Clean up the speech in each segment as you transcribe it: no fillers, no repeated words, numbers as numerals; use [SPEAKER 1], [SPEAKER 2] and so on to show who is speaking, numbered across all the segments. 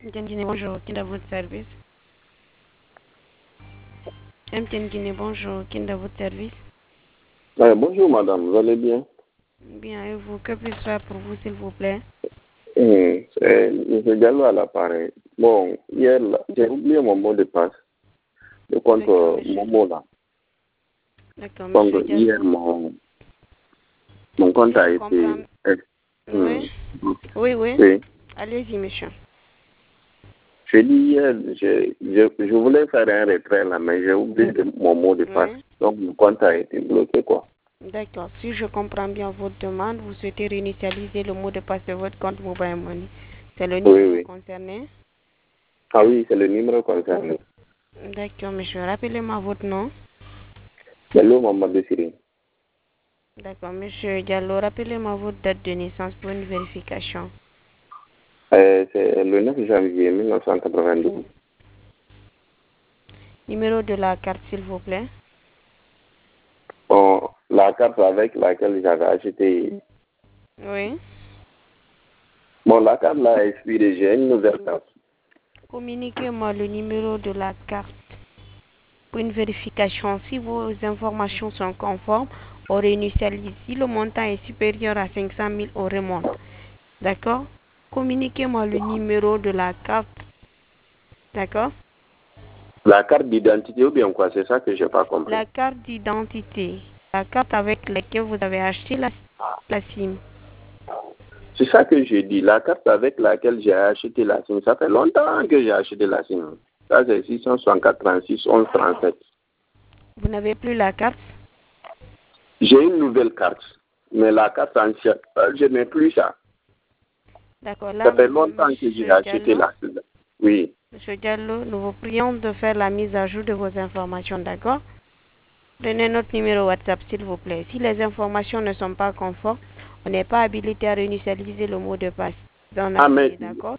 [SPEAKER 1] MTN Guinée, bonjour, qui est à votre service? MTN Guinée, bonjour, qui est à votre service?
[SPEAKER 2] Bonjour madame, vous allez bien?
[SPEAKER 1] Bien, et vous, que puis-je faire pour vous, s'il vous plaît?
[SPEAKER 2] C'est M. Diallo à l'appareil. Bon, hier, j'ai oublié mon mot de passe, le compte
[SPEAKER 1] D'accord, monsieur.
[SPEAKER 2] Momo là.
[SPEAKER 1] D'accord,
[SPEAKER 2] Donc
[SPEAKER 1] monsieur
[SPEAKER 2] hier,
[SPEAKER 1] Diallo.
[SPEAKER 2] mon compte
[SPEAKER 1] Si
[SPEAKER 2] a
[SPEAKER 1] je
[SPEAKER 2] été...
[SPEAKER 1] comprends.
[SPEAKER 2] hum,
[SPEAKER 1] Oui, oui, oui.
[SPEAKER 2] oui.
[SPEAKER 1] Allez-y, monsieur.
[SPEAKER 2] Je dis hier, je voulais faire un retrait là, mais j'ai oublié mon mot de passe.
[SPEAKER 1] Oui.
[SPEAKER 2] Donc mon compte a été bloqué quoi.
[SPEAKER 1] D'accord, si je comprends bien votre demande, vous souhaitez réinitialiser le mot de passe de votre compte Mobile Money. C'est le
[SPEAKER 2] Oui,
[SPEAKER 1] numéro
[SPEAKER 2] oui.
[SPEAKER 1] concerné?
[SPEAKER 2] Ah oui, c'est le numéro concerné.
[SPEAKER 1] D'accord, monsieur. Rappelez-moi votre nom.
[SPEAKER 2] Diallo Mamadou Siri.
[SPEAKER 1] D'accord, monsieur Diallo, rappelez-moi votre date de naissance pour une vérification.
[SPEAKER 2] C'est le 9 janvier 1992.
[SPEAKER 1] Numéro de la carte, s'il vous plaît.
[SPEAKER 2] Bon, la carte avec laquelle j'avais acheté.
[SPEAKER 1] Oui.
[SPEAKER 2] Bon, la carte là a expiré, j'ai une nouvelle carte.
[SPEAKER 1] Communiquez-moi le numéro de la carte pour une vérification. Si vos informations sont conformes, on réinitialise. Si le montant est supérieur à 500 000, on remonte. D'accord? Communiquez-moi le numéro de la carte. D'accord?
[SPEAKER 2] La carte d'identité ou bien quoi, c'est ça que j'ai pas compris.
[SPEAKER 1] La carte d'identité. La carte avec laquelle vous avez acheté la SIM.
[SPEAKER 2] C'est ça que j'ai dit, la carte avec laquelle j'ai acheté la SIM. Ça fait longtemps que j'ai acheté la SIM. Ça c'est 664 36 11 37.
[SPEAKER 1] Vous n'avez plus la carte?
[SPEAKER 2] J'ai une nouvelle carte, mais la carte ancienne, je n'ai plus ça.
[SPEAKER 1] D'accord.
[SPEAKER 2] Ça
[SPEAKER 1] Là,
[SPEAKER 2] fait longtemps que j'ai
[SPEAKER 1] monsieur
[SPEAKER 2] acheté
[SPEAKER 1] Diallo,
[SPEAKER 2] la SIM. Oui.
[SPEAKER 1] Monsieur Diallo, nous vous prions de faire la mise à jour de vos informations, d'accord? Prenez notre numéro WhatsApp, s'il vous plaît. Si les informations ne sont pas conformes, on n'est pas habilité à réinitialiser le mot de passe dans la
[SPEAKER 2] Ah, mais
[SPEAKER 1] d'accord?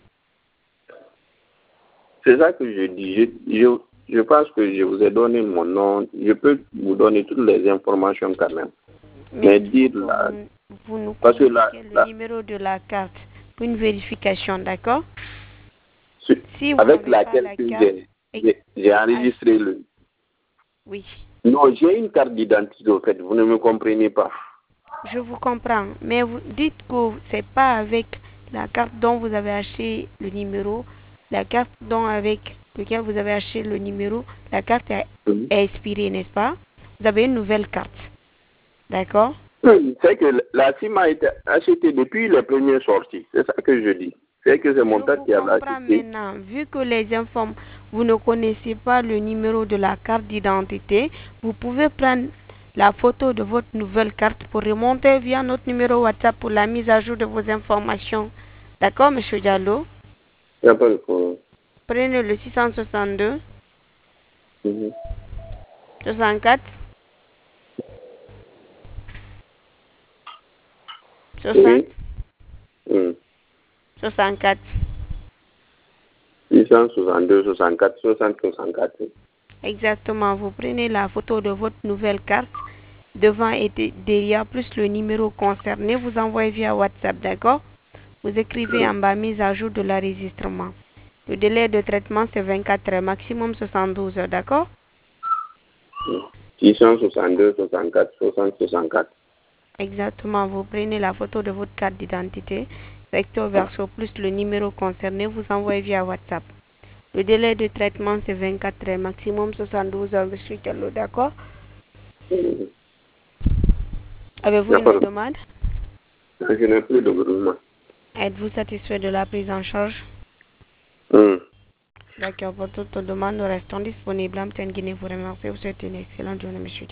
[SPEAKER 2] c'est ça que je dis. Je pense que je vous ai donné mon nom. Je peux vous donner toutes les informations quand même.
[SPEAKER 1] Mais il faut
[SPEAKER 2] dire
[SPEAKER 1] que
[SPEAKER 2] là,
[SPEAKER 1] vous nous
[SPEAKER 2] parce que
[SPEAKER 1] communiquiez le numéro de la carte pour une vérification, d'accord? Si vous
[SPEAKER 2] avec
[SPEAKER 1] n'avez pas
[SPEAKER 2] laquelle
[SPEAKER 1] la carte,
[SPEAKER 2] j'ai enregistré le.
[SPEAKER 1] oui,
[SPEAKER 2] Non, j'ai une carte d'identité au fait, vous ne me comprenez pas.
[SPEAKER 1] je vous comprends, mais vous dites que c'est pas avec la carte dont vous avez acheté le numéro, la carte dont avec laquelle vous avez acheté le numéro, la carte est expirée, n'est-ce pas? Vous avez une nouvelle carte, d'accord?
[SPEAKER 2] C'est que la SIM a été achetée depuis les premières sorties. C'est ça que je dis. C'est que c'est
[SPEAKER 1] Je
[SPEAKER 2] mon père
[SPEAKER 1] vous
[SPEAKER 2] qui avait
[SPEAKER 1] comprends
[SPEAKER 2] acheté.
[SPEAKER 1] maintenant. Vu que les informes, vous ne connaissez pas le numéro de la carte d'identité, vous pouvez prendre la photo de votre nouvelle carte pour remonter via notre numéro WhatsApp pour la mise à jour de vos informations. D'accord, monsieur Diallo?
[SPEAKER 2] Il n'y a pas de problème.
[SPEAKER 1] Prenez le 662
[SPEAKER 2] Mhm.
[SPEAKER 1] 64 60
[SPEAKER 2] Oui.
[SPEAKER 1] 64.
[SPEAKER 2] 662, 64, 60, 64.
[SPEAKER 1] Exactement. Vous prenez la photo de votre nouvelle carte devant et derrière plus le numéro concerné. Vous envoyez via WhatsApp, d'accord? Vous écrivez en bas mise à jour de l'enregistrement. Le délai de traitement, c'est 24 heures, maximum 72 heures, d'accord?
[SPEAKER 2] 662, 64, 60, 64.
[SPEAKER 1] Exactement, vous prenez la photo de votre carte d'identité, recto verso plus le numéro concerné, vous envoyez via WhatsApp. Le délai de traitement, c'est 24 heures, maximum 72 heures, monsieur Diallo, d'accord?
[SPEAKER 2] Il
[SPEAKER 1] Avez-vous
[SPEAKER 2] n'y a pas
[SPEAKER 1] une
[SPEAKER 2] de
[SPEAKER 1] demande?
[SPEAKER 2] Je n'ai plus de besoin.
[SPEAKER 1] Êtes-vous satisfait de la prise en charge? D'accord, pour toute demande, nous restons disponibles. Amten Guinée vous remercie. Vous souhaitez une excellente journée, monsieur.